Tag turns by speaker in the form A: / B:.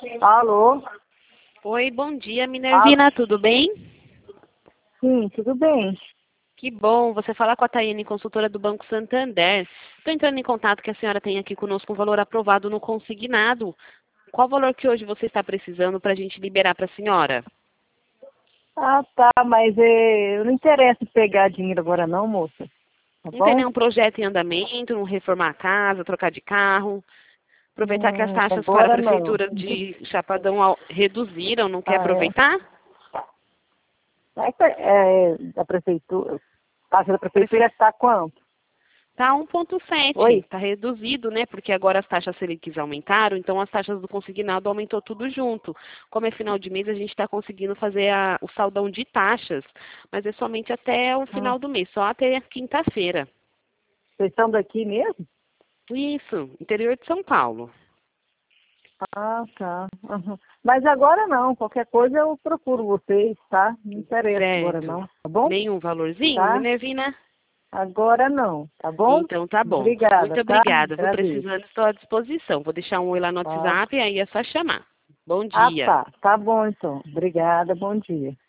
A: Alô?
B: Oi, bom dia, Minervina, tudo bem?
A: Sim, tudo bem.
B: Que bom, você fala com a Taiane, consultora do Banco Santander. Estou entrando em contato que a senhora tem aqui conosco um valor aprovado no consignado. Qual o valor que hoje você está precisando para a gente liberar para a senhora?
A: Ah, tá, mas não interessa pegar dinheiro agora não, moça. Tá
B: Não tem
A: bom?
B: nenhum projeto em andamento, não reformar a casa, trocar de carro? Aproveitar que as taxas para a
A: Agora não.
B: prefeitura de Chapadão reduziram, não quer
A: Ah, é.
B: aproveitar?
A: Da prefeitura, taxa da prefeitura está quanto?
B: Tá 1,7,
A: Oi?
B: está reduzido, né? Porque agora as taxas Selic aumentaram, então as taxas do consignado aumentou tudo junto. Como é final de mês, a gente está conseguindo fazer o saldão de taxas, mas é somente até o
A: Ah,
B: final do mês, só até quinta-feira.
A: vocês são daqui mesmo?
B: Isso, interior de São Paulo.
A: Ah, tá. Aham. Mas agora não, qualquer coisa eu procuro vocês, tá? Não interessa agora
B: Certo.
A: não, tá bom?
B: Nenhum valorzinho,
A: Tá?
B: Minervina?
A: Agora não, tá bom?
B: Então tá bom.
A: Obrigada,
B: Muito
A: tá?
B: obrigada. Vou
A: Agradeço.
B: precisando, estou à disposição. Vou deixar um oi lá no
A: Tá.
B: WhatsApp e aí é só chamar. Bom
A: Ah,
B: dia.
A: tá. Tá bom, então. Obrigada, bom dia.